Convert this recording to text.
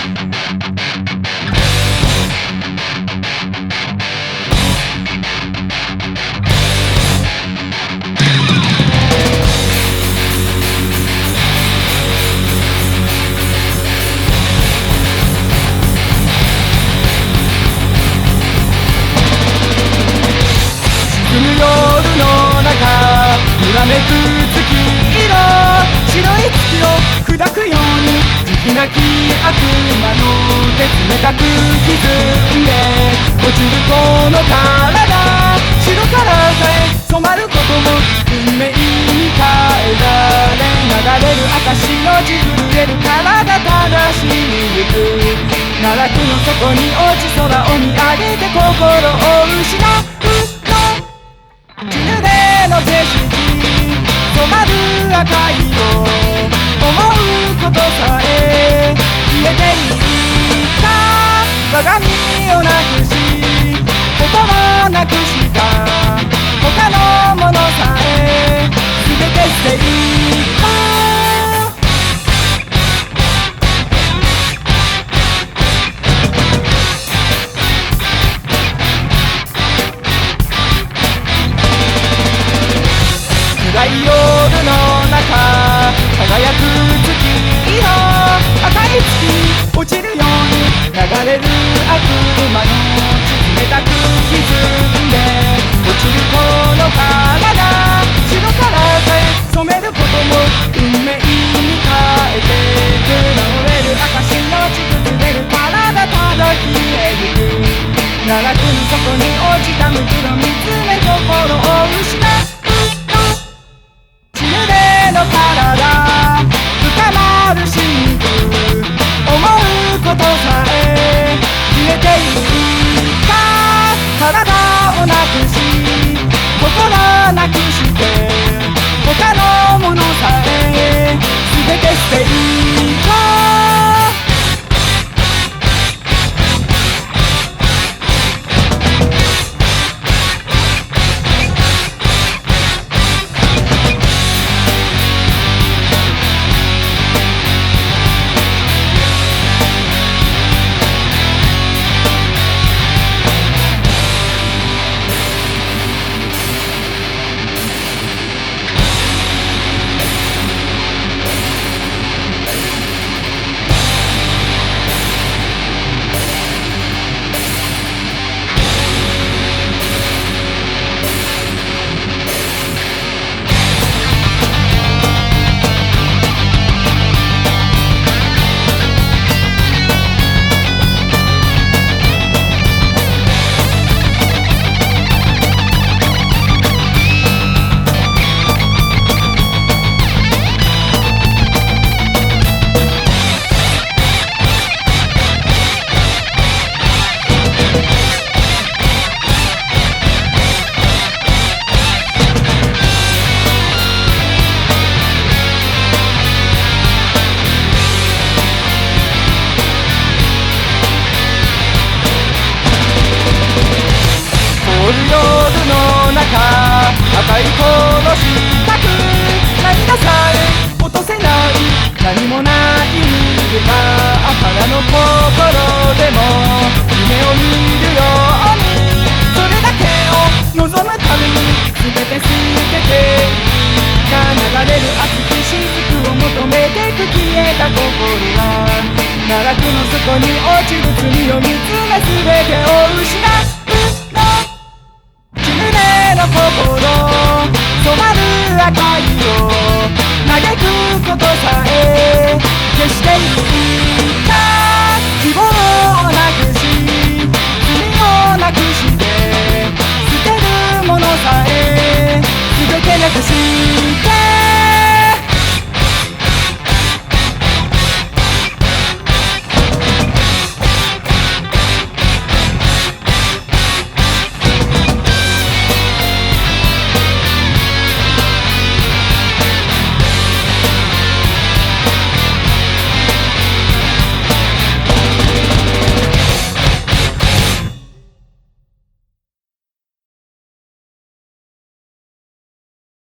揺らめく月色、白い月を砕くように慈悲なき悪魔の手冷たく沈んで落ちるこの体、白からさえ染まることも運命に変えられ、流れる証の地震える体正しに行く奈落の底に落ち空を見上げて心を失うの地ぬでの景色染まる赤色、思うことさえ消えていった我が身をなくし心なくした他のものさえ全て捨ていった暗い夜の中輝く月色、赤い月落ちるように流れる悪魔の血冷たく沈んで落ちるこの体、白からさえ染めることも運命に変えてく直れる証の血崩れる体ただ消えゆく奈落の底に落ちた無垢の見つめ心を失う体深まる真空思うことさえ消えていった体をなくし心なくして他のものさえ全て捨ていった赤いこの四角涙さえ落とせない何もない見るか腹の心でも夢を見るようにそれだけを望むために全て捨てて流れる熱き雫を求めてく消えた心は奈落の底に落ちる罪を見つめ全てを失う心染まる赤色嘆くこと